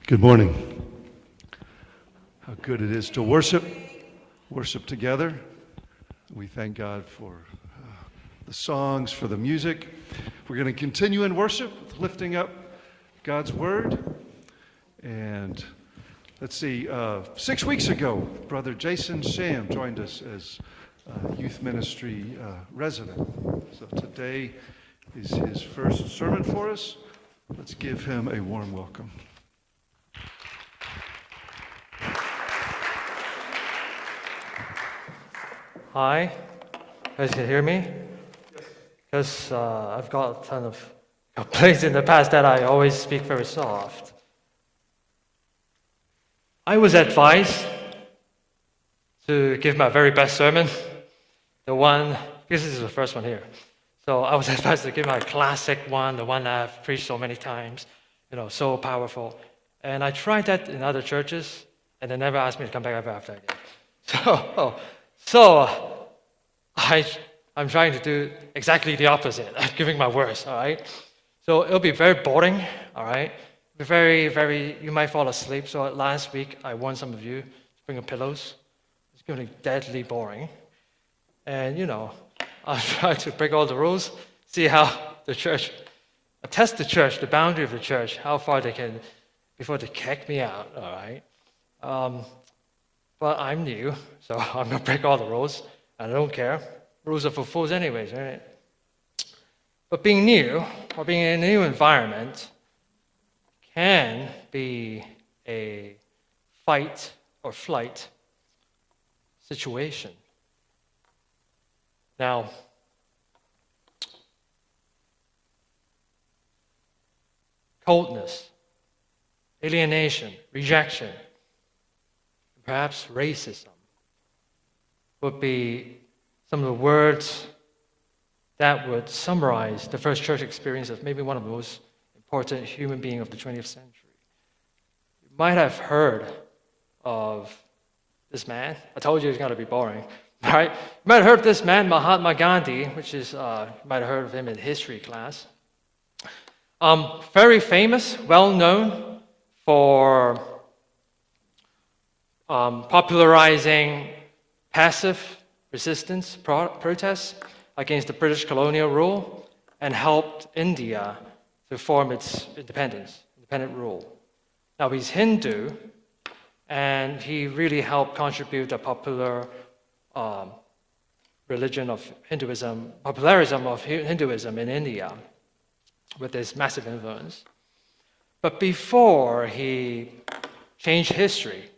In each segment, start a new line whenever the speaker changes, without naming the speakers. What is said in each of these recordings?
Good morning. How good it is to worship together. We thank God for the songs, for the music. We're going to continue in worship, lifting up God's Word. And let's see, 6 weeks ago, Brother Jason Sham joined us as youth ministry resident. So today is his first sermon for us. Let's give him a warm welcome.
Hi, you guys can hear me? Because I've got a ton of complaints in the past that I always speak very soft. I was advised to give my very best sermon, because this is the first one here. So I was advised to give my classic one, the one I've preached so many times, so powerful. And I tried that in other churches, and they never asked me to come back ever after again. So I'm trying to do exactly the opposite. I'm giving my worst, all right? So it'll be very boring, all right? You might fall asleep. So last week, I warned some of you to bring your pillows. It's going to be deadly boring. And, I'll try to break all the rules, see how the church, test the church, the boundary of the church, how far they can, before they kick me out, all right? But I'm new, so I'm going to break all the rules, and I don't care. Rules are for fools anyways, right? But being new, or being in a new environment, can be a fight or flight situation. Now, coldness, alienation, rejection, perhaps racism would be some of the words that would summarize the first church experience of maybe one of the most important human beings of the 20th century. You might have heard of this man. I told you it's going to be boring, right? You might have heard of this man, Mahatma Gandhi, which is, you might have heard of him in history class. Very famous, well known for popularizing passive resistance protests against the British colonial rule and helped India to form its independent rule. Now, he's Hindu, and he really helped contribute the popularism of Hinduism in India with his massive influence. But before he changed history,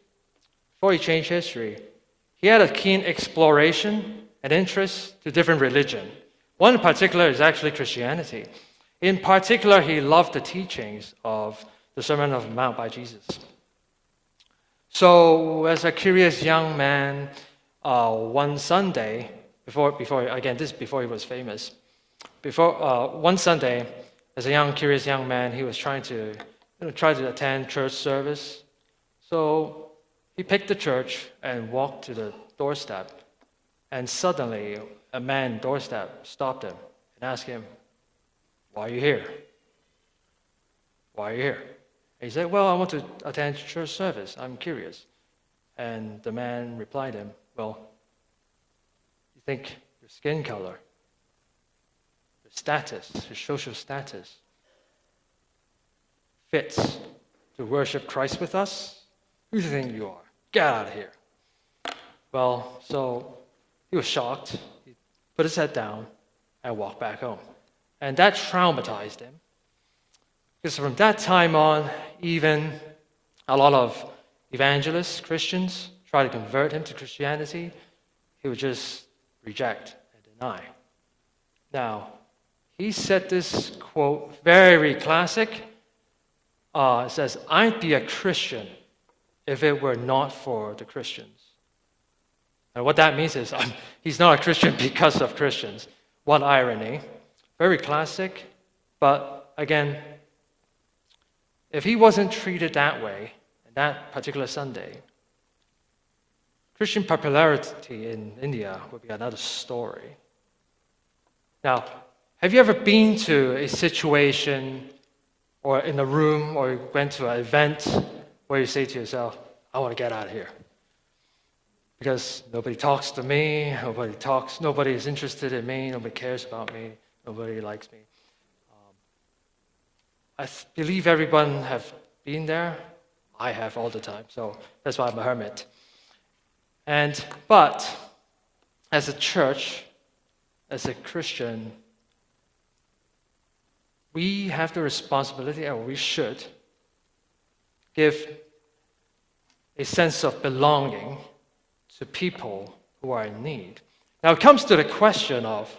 he had a keen exploration and interest to different religions. One in particular is actually Christianity. In particular, he loved the teachings of the Sermon on the Mount by Jesus. So, as a curious young man, one Sunday, before he was famous, one Sunday, as a curious young man, he was trying to attend church service. So he picked the church and walked to the doorstep, and suddenly a man at the doorstep stopped him and asked him, "Why are you here? Why are you here?" And he said, "Well, I want to attend church service. I'm curious." And the man replied to him, "Well, you think your skin color, your status, your social status fits to worship Christ with us? Who do you think you are? Get out of here." Well, so he was shocked. He put his head down and walked back home. And that traumatized him. Because from that time on, even a lot of evangelists, Christians, try to convert him to Christianity. He would just reject and deny. Now, he said this quote, very classic. It says, "I'd be a Christian if it were not for the Christians." And what that means is he's not a Christian because of Christians. What irony. Very classic, but again, if he wasn't treated that way, on that particular Sunday, Christian popularity in India would be another story. Now, have you ever been to a situation or in a room or went to an event where you say to yourself, I want to get out of here. Because nobody talks to me, nobody is interested in me, nobody cares about me, nobody likes me. I believe everyone have been there. I have all the time, so that's why I'm a hermit. But as a church, as a Christian, we have the responsibility, or we should, give a sense of belonging to people who are in need. Now it comes to the question of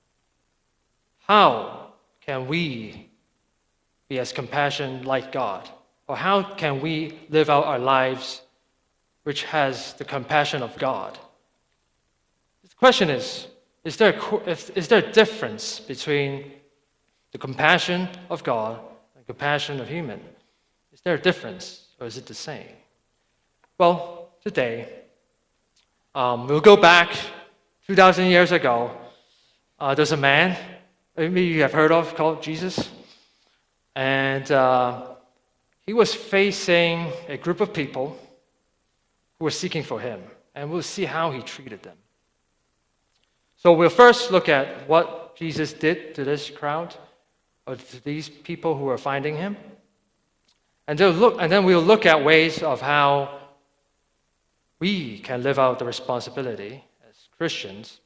how can we be as compassionate like God? Or how can we live out our lives which has the compassion of God? The question is there a difference between the compassion of God and compassion of human? Is there a difference, or is it the same? Well, today, we'll go back 2,000 years ago. There's a man, maybe you have heard of, called Jesus. And he was facing a group of people who were seeking for him. And we'll see how he treated them. So we'll first look at what Jesus did to this crowd, or to these people who were finding him. And then we'll look at ways of how we can live out the responsibility as Christians.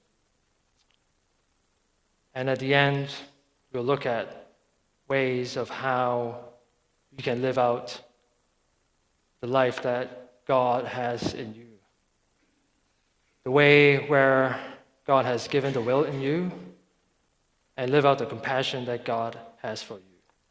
And at the end, we'll look at ways of how you can live out the life that God has in you. The way where God has given the will in you, and live out the compassion that God has for you.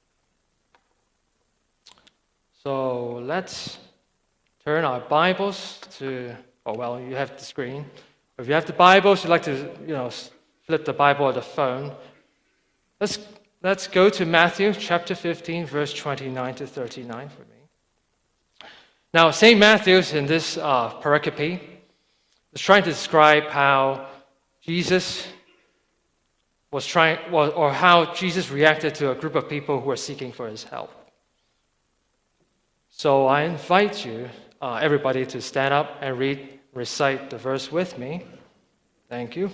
So let's turn our Bibles to, you have the screen. If you have the Bibles, you'd like to, flip the Bible or the phone. Let's go to Matthew chapter 15, verse 29 to 39 for me. Now, St. Matthew's in this pericope is trying to describe how Jesus how Jesus reacted to a group of people who were seeking for his help. So I invite you, everybody, to stand up and recite the verse with me. Thank you.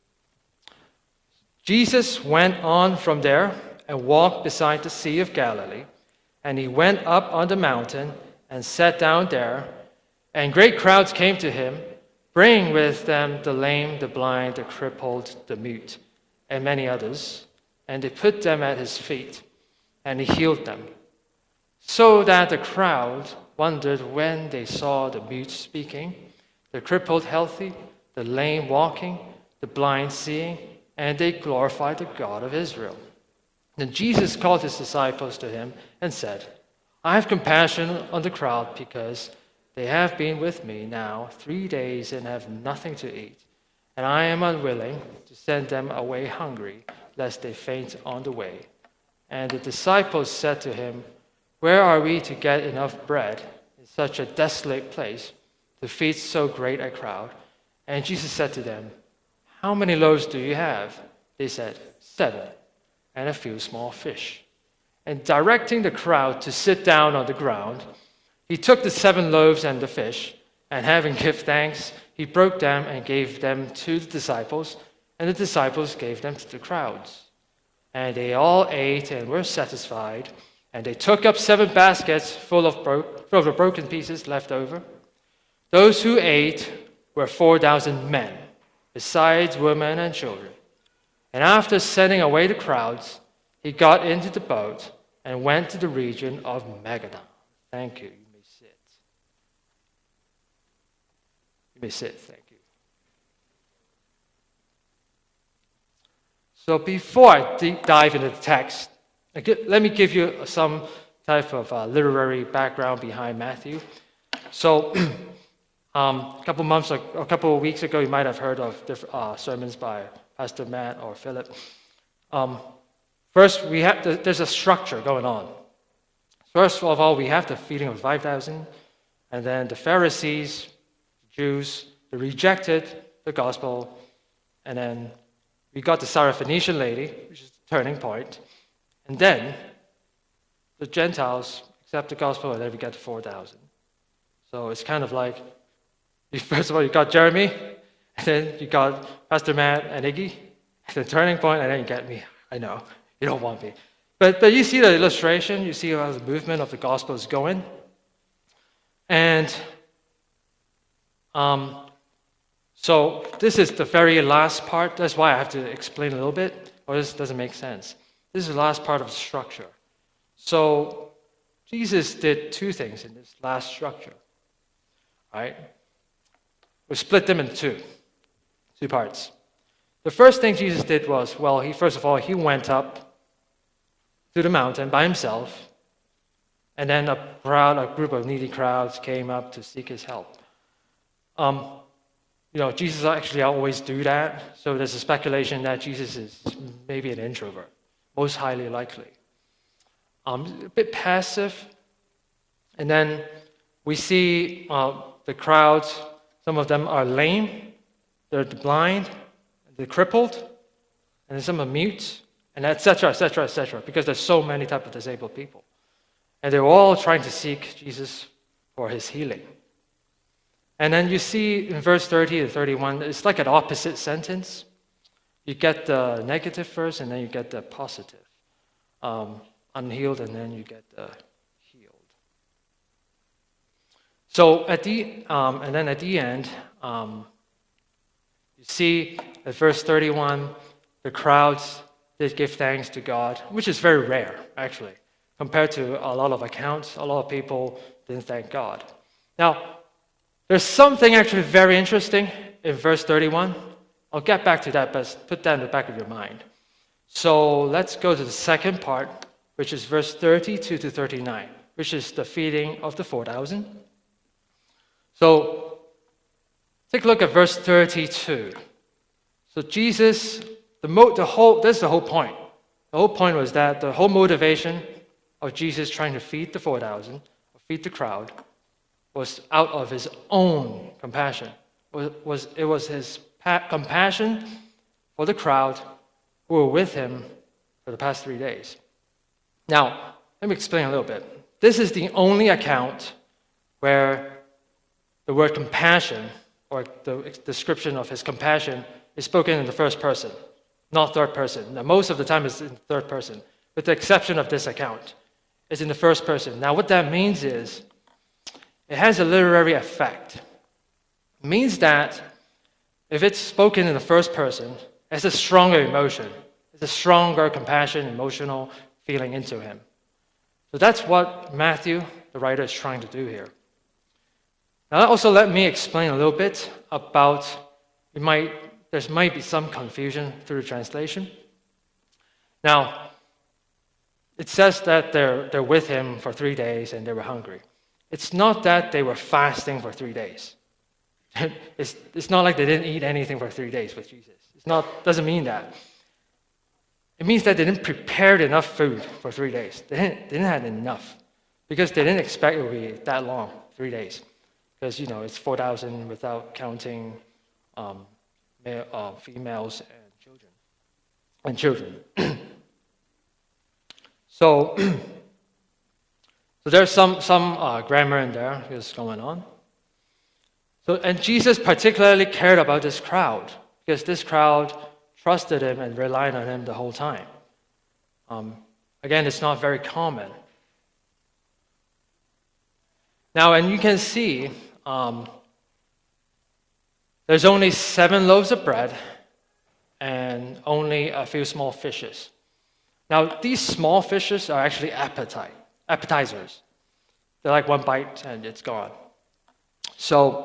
Jesus went on from there and walked beside the Sea of Galilee, and he went up on the mountain and sat down there, and great crowds came to him, bringing with them the lame, the blind, the crippled, the mute, and many others, and they put them at his feet, and he healed them. So that the crowd wondered when they saw the mute speaking, the crippled healthy, the lame walking, the blind seeing, and they glorified the God of Israel. Then Jesus called his disciples to him and said, I have compassion on the crowd because they have been with me now 3 days and have nothing to eat. And I am unwilling to send them away hungry, lest they faint on the way. And the disciples said to him, Where are we to get enough bread in such a desolate place to feed so great a crowd? And Jesus said to them, How many loaves do you have? They said, 7, and a few small fish. And directing the crowd to sit down on the ground, he took the 7 loaves and the fish, and having given thanks, he broke them and gave them to the disciples, and the disciples gave them to the crowds. And they all ate and were satisfied, and they took up 7 baskets full of the broken pieces left over. Those who ate were 4,000 men, besides women and children. And after sending away the crowds, he got into the boat and went to the region of Magadan. Thank you. You may sit. You may sit. Thank you. So before I deep dive into the text, let me give you some type of literary background behind Matthew. So a couple of weeks ago, you might have heard of different sermons by Pastor Matt or Philip. First, there's a structure going on. First of all, we have the feeding of 5,000, and then the Pharisees, Jews, they rejected the gospel, and then we got the Syrophoenician lady, which is the turning point, and then the Gentiles accept the gospel, and then we get the 4,000. So it's kind of like, first of all, you got Jeremy, and then you got Pastor Matt and Iggy, and then Turning Point, and then you get me. I know, you don't want me. But you see the illustration, you see how the movement of the gospel is going. And so this is the very last part. That's why I have to explain a little bit, or this doesn't make sense. This is the last part of the structure. So Jesus did two things in this last structure. Right? We split them into two parts. The first thing Jesus did was, first of all, he went up to the mountain by himself, and then a group of needy crowds came up to seek his help. Jesus actually always do that, so there's a speculation that Jesus is maybe an introvert, most highly likely. A bit passive, and then we see the crowds, some of them are lame, they're blind, they're crippled, and some are mute, and etc., because there's so many types of disabled people. And they're all trying to seek Jesus for his healing. And then you see in verse 30 to 31, it's like an opposite sentence. You get the negative first, and then you get the positive. Unhealed, and then you get the healed. So at the end, you see at verse 31, the crowds did give thanks to God, which is very rare, actually. Compared to a lot of accounts, a lot of people didn't thank God. Now, there's something actually very interesting in verse 31. I'll get back to that, but put that in the back of your mind. So let's go to the second part, which is verse 32 to 39, which is the feeding of the 4,000. So take a look at verse 32. So Jesus, this is the whole point. The whole point was that the whole motivation of Jesus trying to feed the 4,000, or feed the crowd, was out of his own compassion. It was his compassion for the crowd who were with him for the past 3 days. Now, let me explain a little bit. This is the only account where the word compassion, or the description of his compassion, is spoken in the first person, not third person. Now, most of the time it's in third person, with the exception of this account. It's in the first person. Now, what that means is, it has a literary effect. It means that if it's spoken in the first person, it's a stronger emotion. It's a stronger compassion, emotional feeling into him. So that's what Matthew, the writer, is trying to do here. Now, also let me explain a little bit about, there might be some confusion through the translation. Now, it says that they're with him for 3 days and they were hungry. It's not that they were fasting for 3 days. It's not like they didn't eat anything for 3 days with Jesus. Doesn't mean that. It means that they didn't prepare enough food for 3 days. They didn't have enough because they didn't expect it would be that long, 3 days. Because, it's 4,000 without counting females and children. So there's some grammar in there that's going on. And Jesus particularly cared about this crowd because this crowd trusted him and relied on him the whole time. Again, it's not very common. Now, and you can see there's only 7 loaves of bread and only a few small fishes. Now, these small fishes are actually appetizers. They're like one bite and it's gone. So,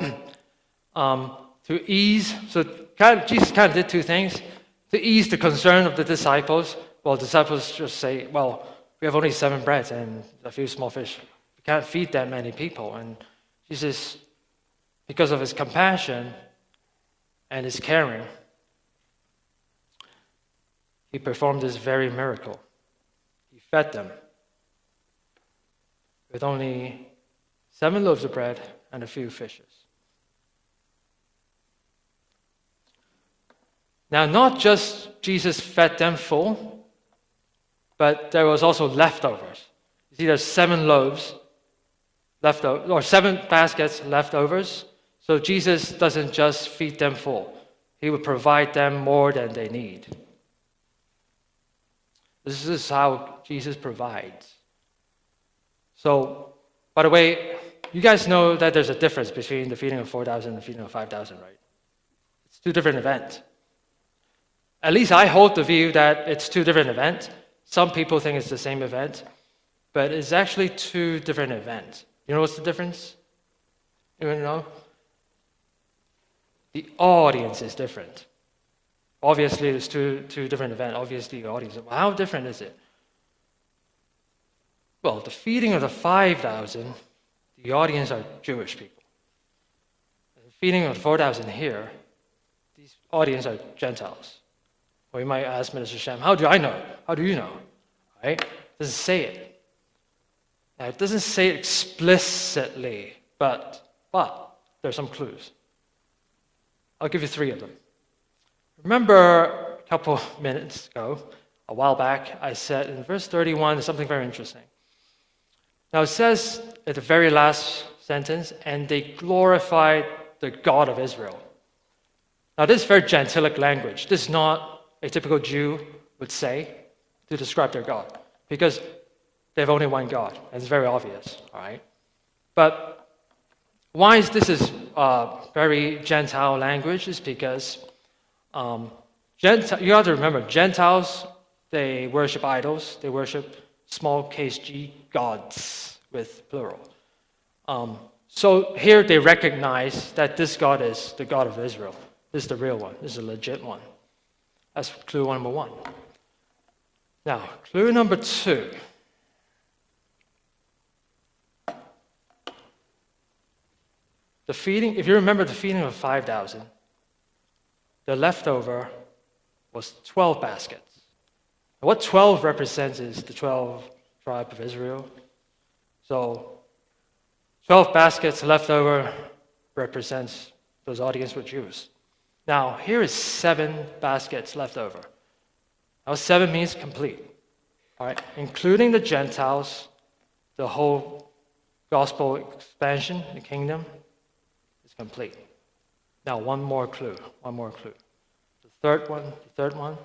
Jesus kind of did two things. To ease the concern of the disciples, the disciples just say, we have only 7 breads and a few small fish. We can't feed that many people. And Jesus, because of his compassion and his caring, he performed this very miracle. He fed them with only 7 loaves of bread and a few fishes. Now, not just Jesus fed them full, but there was also leftovers. You see, there's 7 loaves leftover, or 7 baskets leftovers. So Jesus doesn't just feed them full. He would provide them more than they need. This is how Jesus provides. So, by the way, you guys know that there's a difference between the feeding of 4,000 and the feeding of 5,000, right? It's 2 different events. At least I hold the view that it's 2 different events. Some people think it's the same event, but it's actually 2 different events. You know what's the difference? You know? The audience is different. Obviously, it's two different events. Obviously, the audience. Well, how different is it? Well, the feeding of the 5,000, the audience are Jewish people. The feeding of the 4,000 here, these audience are Gentiles. Or you might ask Minister Sham, how do I know? How do you know? Right? It doesn't say it. Now, it doesn't say it explicitly, but there are some clues. I'll give you 3 of them. Remember a couple minutes ago, a while back, I said in verse 31 something very interesting. Now it says at the very last sentence, and they glorified the God of Israel. Now this is very gentilic language. This is not a typical Jew would say to describe their God, because they have only one God, and it's very obvious, all right? But why is this very Gentile language? Is because you have to remember, Gentiles, they worship idols. They worship small case G gods with plural. So here they recognize that this God is the God of Israel. This is the real one. This is a legit one. That's clue number 1. Now, clue number 2. The feeding, if you remember the feeding of 5,000, the leftover was 12 baskets. And what 12 represents is the 12 tribe of Israel. So 12 baskets left over represents those audience were Jews. Now, here is 7 baskets left over. Now, 7 means complete. All right, including the Gentiles, the whole gospel expansion, the kingdom, is complete. Now, one more clue. The third one.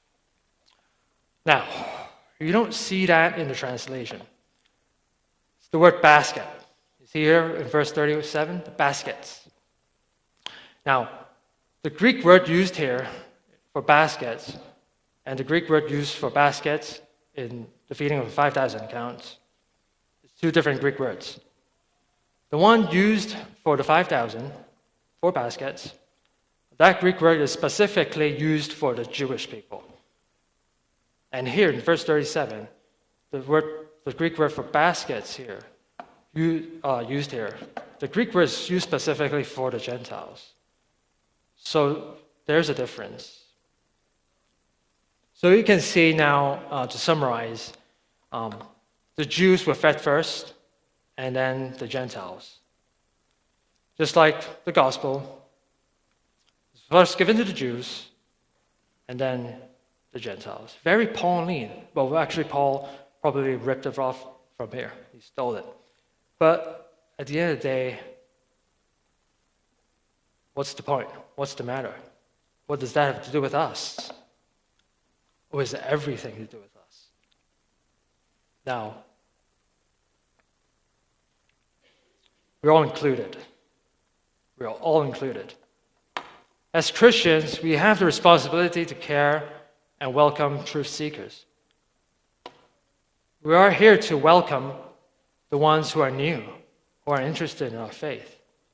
Now, you don't see that in the translation. It's the word basket. You see here in verse 37, the baskets. Now, the Greek word used here for baskets and the Greek word used for baskets in the feeding of the 5,000 accounts is 2 different Greek words. The one used for the 5,000, 4 baskets, that Greek word is specifically used for the Jewish people. And here in verse 37, the Greek word for baskets here, used here, the Greek word is used specifically for the Gentiles. So there's a difference. So you can see now, to summarize, the Jews were fed first, and then the Gentiles. Just like the gospel, it's first given to the Jews, and then the Gentiles. Very Pauline. Well, actually, Paul probably ripped it off from here. He stole it. But at the end of the day, what's the point? What's the matter? What does that have to do with us? Or is it everything to do with us? Now, we're all included. We're all included. As Christians, we have the responsibility to care and welcome truth seekers. We are here to welcome the ones who are new, who are interested in our faith.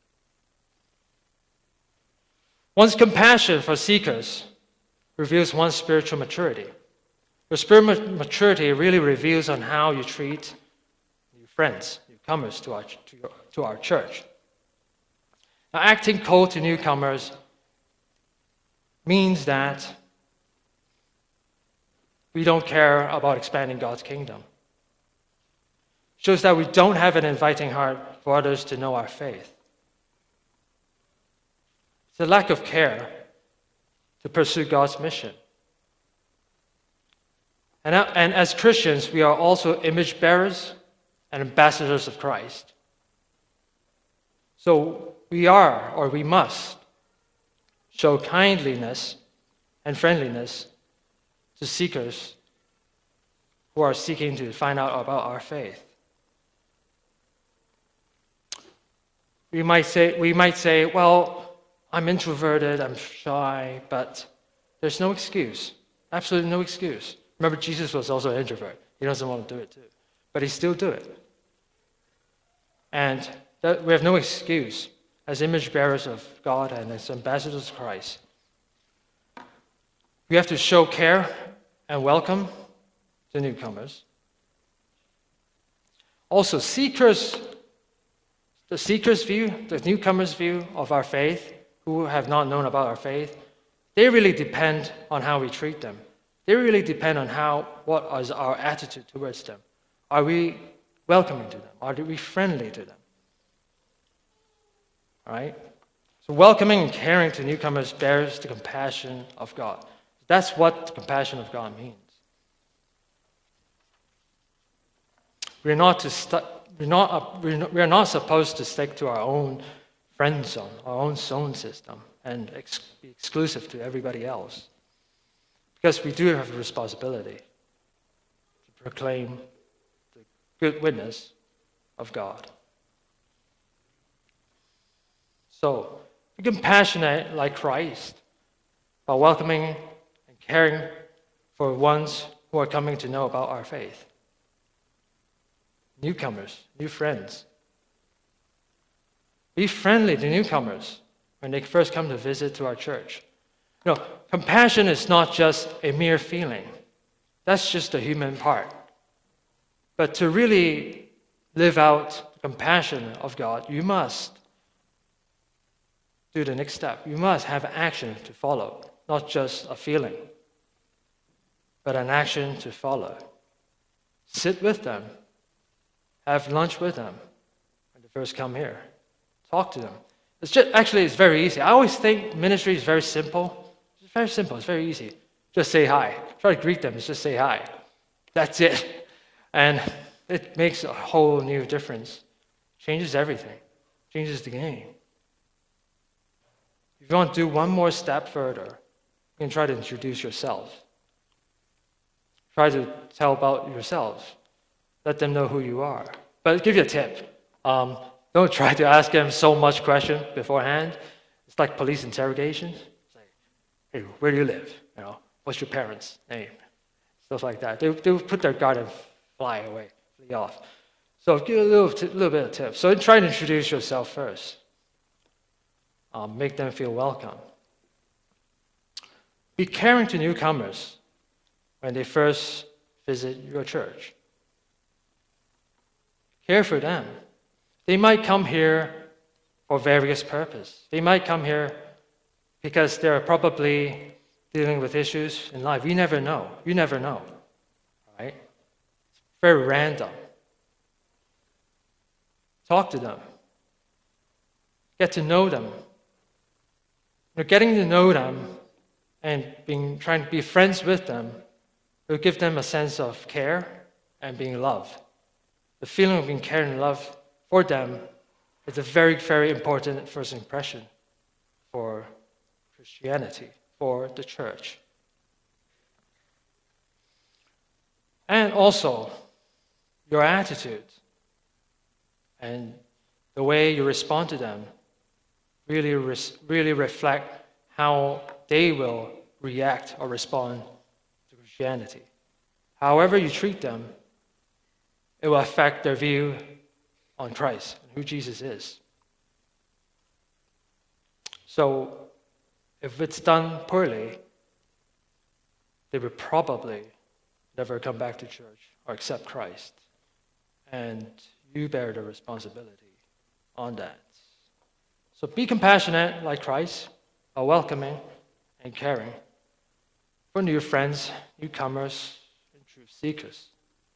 One's compassion for seekers reveals one's spiritual maturity. Your spiritual maturity really reveals on how you treat new friends, newcomers to our church. Now, acting cold to newcomers means that we don't care about expanding God's kingdom. It shows that we don't have an inviting heart for others to know our faith. It's a lack of care to pursue God's mission. And as Christians, we are also image bearers and ambassadors of Christ. So we must show kindliness and friendliness to seekers who are seeking to find out about our faith. We might say, well, I'm introverted, I'm shy, but there's no excuse. Absolutely no excuse. Remember, Jesus was also an introvert. He doesn't want to do it too. But he still do it. And we have no excuse as image bearers of God and as ambassadors of Christ. We have to show care and welcome to newcomers. Also, the seeker's view, the newcomer's view of our faith, who have not known about our faith, they really depend on how we treat them. They really depend on what is our attitude towards them. Are we welcoming to them? Are we friendly to them? All right? So welcoming and caring to newcomers bears the compassion of God. That's what the compassion of God means. We're not supposed to stick to our own friend zone, our own zone system, and be exclusive to everybody else. Because we do have a responsibility to proclaim the good witness of God. So, be compassionate like Christ by welcoming and caring for ones who are coming to know about our faith. Newcomers, new friends. Be friendly to newcomers when they first come to visit to our church. Compassion is not just a mere feeling. That's just the human part. But to really live out the compassion of God, you must do the next step. You must have action to follow, not just a feeling, but an action to follow. Sit with them. Have lunch with them when they first come here. Talk to them. It's very easy. I always think ministry is very simple. It's very simple. It's very easy. Just say hi. Try to greet them. Just say hi. That's it. And it makes a whole new difference. Changes everything. Changes the game. If you want to do one more step further, you can try to introduce yourself. Try to tell about yourselves. Let them know who you are. But I'll give you a tip. Don't try to ask them so much question beforehand. It's like police interrogation. It's like, hey, where do you live? What's your parents' name? Stuff like that. They will put their guard and fly off. So give a little bit of tips. So try to introduce yourself first. Make them feel welcome. Be caring to newcomers when they first visit your church. Care for them. They might come here for various purposes. They might come here because they're probably dealing with issues in life. You never know. Right? It's very random. Talk to them. Get to know them. Getting to know them and trying to be friends with them will give them a sense of care and being loved. The feeling of being cared and loved for them is a very, very important first impression for Christianity, for the church. And also, your attitude and the way you respond to them really reflect how they will react or respond to Christianity. However you treat them, it will affect their view on Christ and who Jesus is. So, if it's done poorly, they will probably never come back to church or accept Christ. And you bear the responsibility on that. So be compassionate like Christ, welcoming and caring for new friends, newcomers, and truth seekers.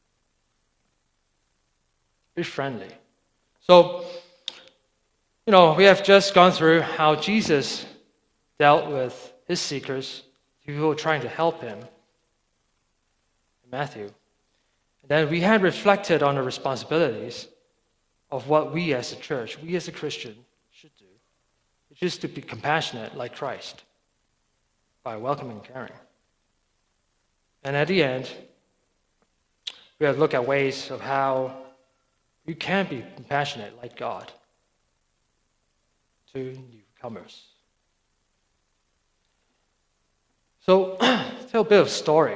Be friendly. So, we have just gone through how Jesus dealt with his seekers, people who were trying to help him, in Matthew. And then we had reflected on the responsibilities of what we as a church, we as a Christian, should do, which is to be compassionate like Christ by welcoming and caring. And at the end, we have to look at ways of how you can be compassionate like God to newcomers. So, tell a bit of story.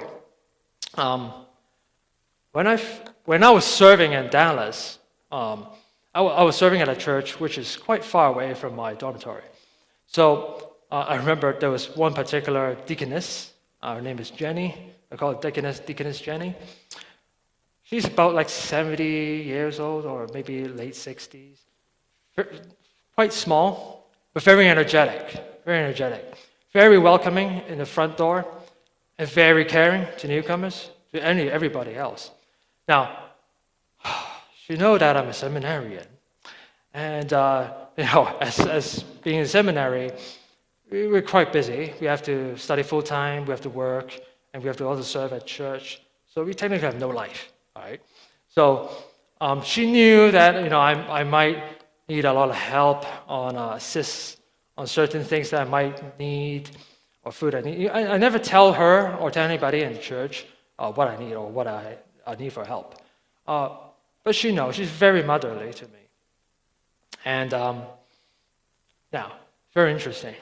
When I was serving in Dallas, I was serving at a church which is quite far away from my dormitory. So I remember there was one particular deaconess. Her name is Jenny. I call her Deaconess Jenny. She's about like 70 years old or maybe late 60s. Quite small, but very energetic. Very welcoming in the front door, and very caring to newcomers, to everybody else. Now, she knows that I'm a seminarian, and as being in seminary, we're quite busy. We have to study full time, we have to work, and we have to also serve at church. So we technically have no life, right? So she knew that I might need a lot of help on assist on certain things that I might need, or food I need. I never tell her or tell anybody in church what I need or what I need for help. But she knows. She's very motherly to me. And now, very interesting.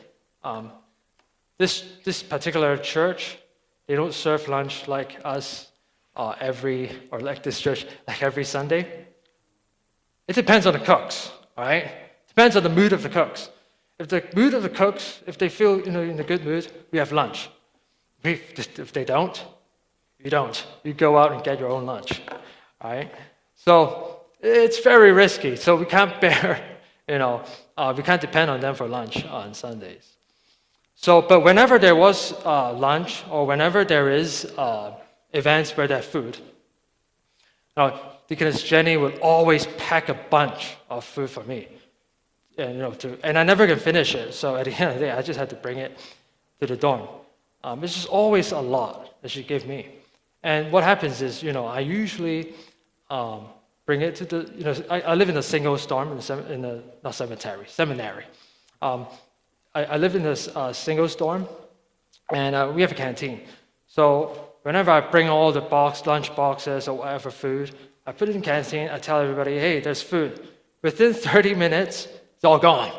This particular church, they don't serve lunch like us like this church, like every Sunday. It depends on the cooks, all right? Depends on the mood of the cooks. If the mood of the cooks, if they feel in a good mood, we have lunch. If they don't, you don't. You go out and get your own lunch, all right? So it's very risky. So we can't we can't depend on them for lunch on Sundays. So, but whenever there was lunch or whenever there is events where there's food, Deaconess Jenny would always pack a bunch of food for me. And I never can finish it. So at the end of the day, I just had to bring it to the dorm. It's just always a lot that she gave me. And what happens is, I usually bring it to the, I live in a single dorm seminary. I live in this single dorm, and we have a canteen. So whenever I bring all the lunch boxes or whatever food, I put it in the canteen. I tell everybody, hey, there's food. Within 30 minutes, it's all gone.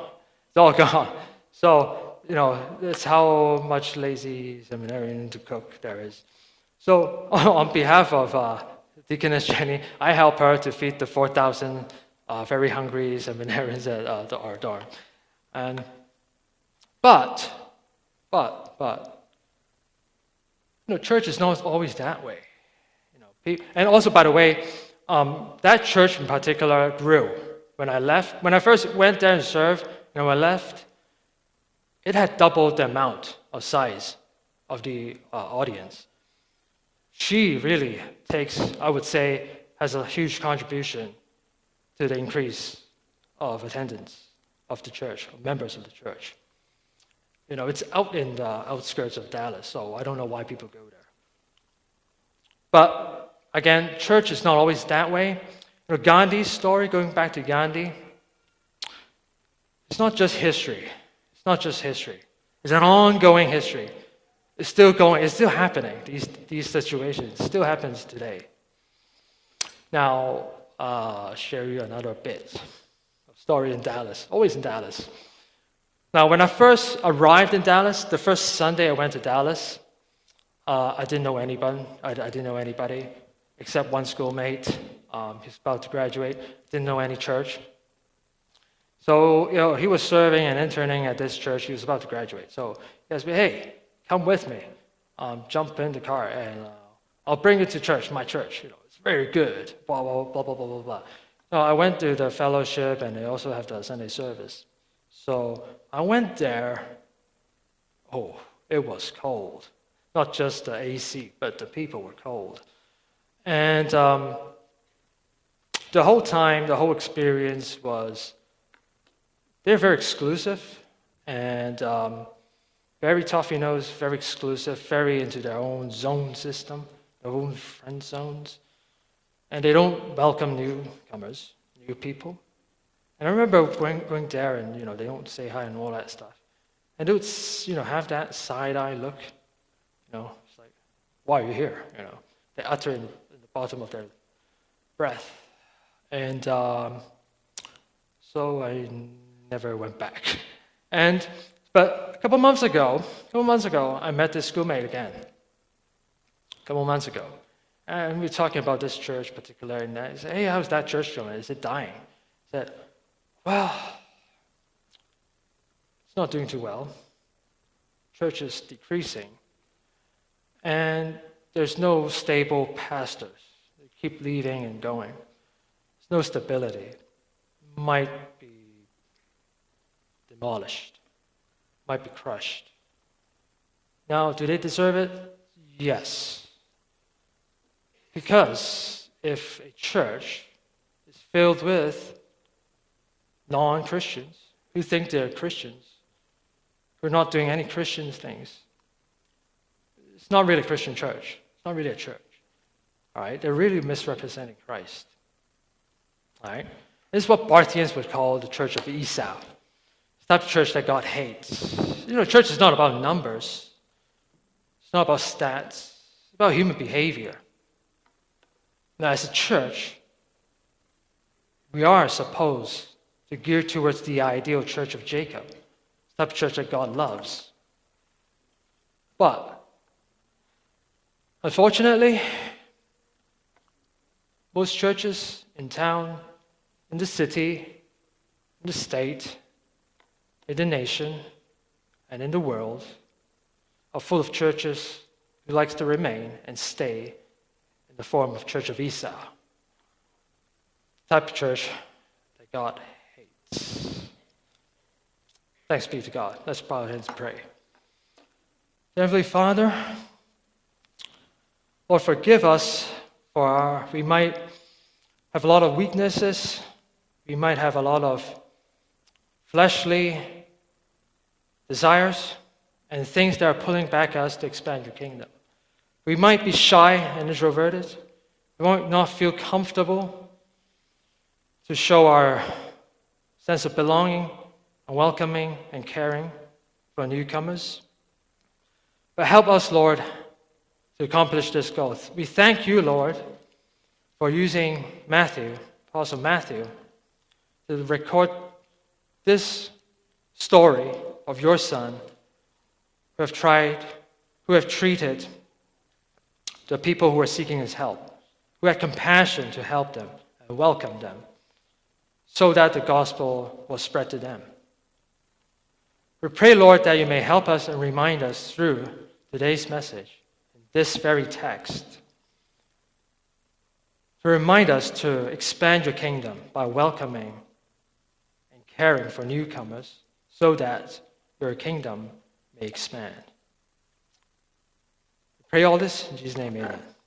So, that's how much lazy seminarian to cook there is. So, on behalf of Deaconess Jenny, I help her to feed the 4,000 very hungry seminarians at our dorm. But, church is not always that way. And also, by the way, that church in particular grew. When I first went there and served, and when I left, it had doubled the amount of size of the audience. She really I would say, has a huge contribution to the increase of attendance of the church, of members of the church. It's out in the outskirts of Dallas, so I don't know why people go there. But again, church is not always that way. Gandhi's story, going back to Gandhi, it's not just history. It's an ongoing history. It's still going. It's still happening. These situations still happens today. Now, I'll share you another bit of story in Dallas. Always in Dallas. Now, when I first arrived in Dallas, the first Sunday I went to Dallas, I didn't know anyone. I didn't know anybody except one schoolmate. He's about to graduate. Didn't know any church. So, he was serving and interning at this church. He was about to graduate. So he asked me, hey, come with me. Jump in the car and I'll bring you to church, my church. It's very good. Blah, blah, blah, blah, blah, blah, blah. No, I went to the fellowship and they also have the Sunday service. So I went there. Oh, it was cold. Not just the AC, but the people were cold. And the whole time, the whole experience was, they're very exclusive and very tough, very exclusive, very into their own zone system, their own friend zones. And they don't welcome newcomers, new people. And I remember going there, and they don't say hi and all that stuff, and they would have that side-eye look, it's like, why are you here? They utter in the bottom of their breath, and so I never went back. But a couple months ago, I met this schoolmate again. A couple months ago. And we were talking about this church particularly, and I said, hey, how's that church doing? Is it dying? He said, well, it's not doing too well. Church is decreasing. And there's no stable pastors. They keep leaving and going. There's no stability. Might be demolished. Might be crushed. Now, do they deserve it? Yes. Because if a church is filled with non-Christians who think they're Christians, who are not doing any Christian things, it's not really a Christian church. It's not really a church. All right? They're really misrepresenting Christ. All right? This is what Barthians would call the church of Esau. It's not the church that God hates. Church is not about numbers. It's not about stats. It's about human behavior. Now, as a church, we are supposed to gear towards the ideal church of Jacob. It's not the church that God loves. But, unfortunately, most churches in town, in the city, in the state, in the nation, and in the world are full of churches who likes to remain and stay in the form of Church of Esau. The type of church that God hates. Thanks be to God. Let's bow our heads and pray. Heavenly Father, Lord, forgive us for we might have a lot of weaknesses. We might have a lot of fleshly desires and things that are pulling back us to expand your kingdom. We might be shy and introverted. We might not feel comfortable to show our sense of belonging and welcoming and caring for newcomers. But help us, Lord, to accomplish this goal. We thank you, Lord, for using Apostle Matthew, to record this story of your son who have treated the people who are seeking his help, who had compassion to help them and welcome them, so that the gospel will spread to them. We pray, Lord, that you may help us and remind us through today's message, in this very text, to remind us to expand your kingdom by welcoming and caring for newcomers so that your kingdom may expand. We pray all this in Jesus' name, amen.